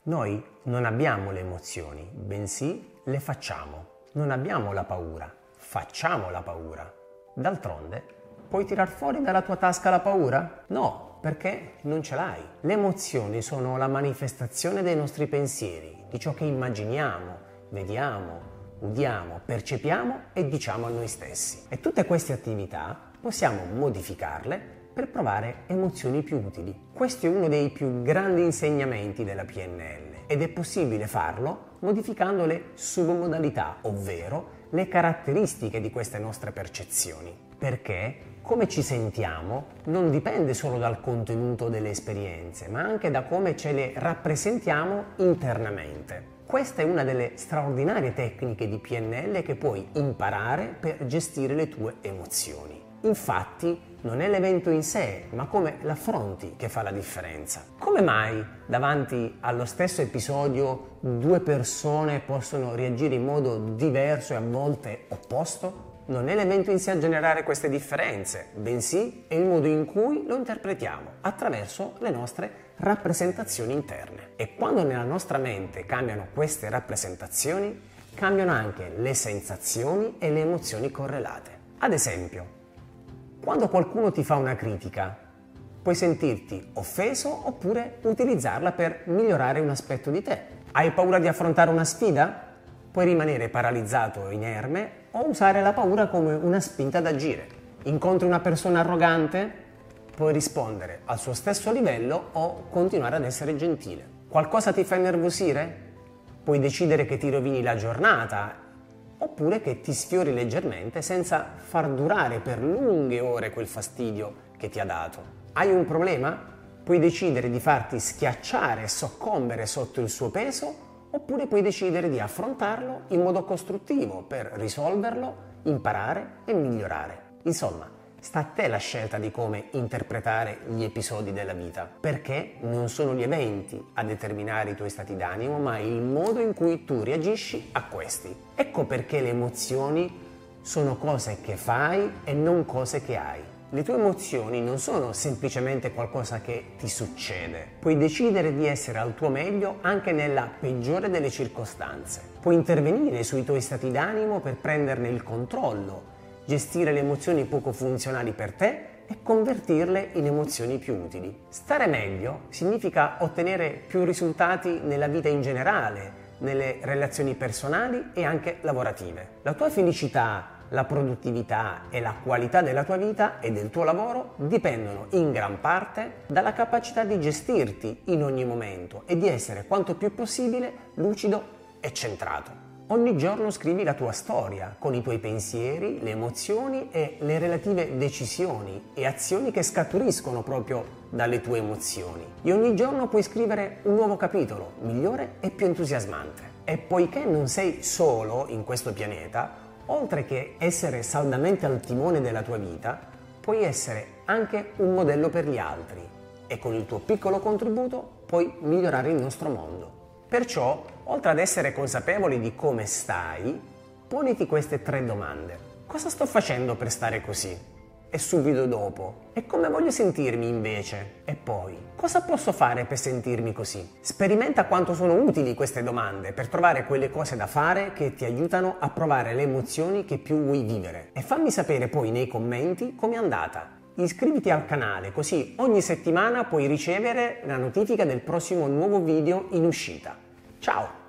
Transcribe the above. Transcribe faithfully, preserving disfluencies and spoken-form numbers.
Noi non abbiamo le emozioni, bensì le facciamo. Non abbiamo la paura, facciamo la paura. D'altronde, puoi tirar fuori dalla tua tasca la paura? No, perché non ce l'hai. Le emozioni sono la manifestazione dei nostri pensieri, di ciò che immaginiamo, vediamo, udiamo, percepiamo e diciamo a noi stessi. E tutte queste attività possiamo modificarle per provare emozioni più utili. Questo è uno dei più grandi insegnamenti della P N L ed è possibile farlo modificando le submodalità, ovvero le caratteristiche di queste nostre percezioni. Perché come ci sentiamo non dipende solo dal contenuto delle esperienze, ma anche da come ce le rappresentiamo internamente. Questa è una delle straordinarie tecniche di P N L che puoi imparare per gestire le tue emozioni. Infatti, non è l'evento in sé, ma come l'affronti che fa la differenza. Come mai davanti allo stesso episodio due persone possono reagire in modo diverso e a volte opposto? Non è l'evento in sé a generare queste differenze, bensì è il modo in cui lo interpretiamo attraverso le nostre rappresentazioni interne. E quando nella nostra mente cambiano queste rappresentazioni, cambiano anche le sensazioni e le emozioni correlate. Ad esempio, quando qualcuno ti fa una critica, puoi sentirti offeso oppure utilizzarla per migliorare un aspetto di te. Hai paura di affrontare una sfida? Puoi rimanere paralizzato o inerme o usare la paura come una spinta ad agire. Incontri una persona arrogante? Puoi rispondere al suo stesso livello o continuare ad essere gentile. Qualcosa ti fa innervosire? Puoi decidere che ti rovini la giornata oppure che ti sfiori leggermente senza far durare per lunghe ore quel fastidio che ti ha dato. Hai un problema? Puoi decidere di farti schiacciare e soccombere sotto il suo peso oppure puoi decidere di affrontarlo in modo costruttivo per risolverlo, imparare e migliorare. Insomma, sta a te la scelta di come interpretare gli episodi della vita, perché non sono gli eventi a determinare i tuoi stati d'animo, ma il modo in cui tu reagisci a questi. Ecco perché le emozioni sono cose che fai e non cose che hai. Le tue emozioni non sono semplicemente qualcosa che ti succede. Puoi decidere di essere al tuo meglio anche nella peggiore delle circostanze. Puoi intervenire sui tuoi stati d'animo per prenderne il controllo, gestire le emozioni poco funzionali per te e convertirle in emozioni più utili. Stare meglio significa ottenere più risultati nella vita in generale, nelle relazioni personali e anche lavorative. La tua felicità, la produttività e la qualità della tua vita e del tuo lavoro dipendono in gran parte dalla capacità di gestirti in ogni momento e di essere quanto più possibile lucido e centrato. Ogni giorno scrivi la tua storia con i tuoi pensieri, le emozioni e le relative decisioni e azioni che scaturiscono proprio dalle tue emozioni. E ogni giorno puoi scrivere un nuovo capitolo, migliore e più entusiasmante. E poiché non sei solo in questo pianeta, oltre che essere saldamente al timone della tua vita, puoi essere anche un modello per gli altri e con il tuo piccolo contributo puoi migliorare il nostro mondo. Perciò, oltre ad essere consapevoli di come stai, poniti queste tre domande. Cosa sto facendo per stare così? E subito dopo? E come voglio sentirmi invece? E poi? Cosa posso fare per sentirmi così? Sperimenta quanto sono utili queste domande per trovare quelle cose da fare che ti aiutano a provare le emozioni che più vuoi vivere. E fammi sapere poi nei commenti com'è andata. Iscriviti al canale così ogni settimana puoi ricevere la notifica del prossimo nuovo video in uscita. Ciao!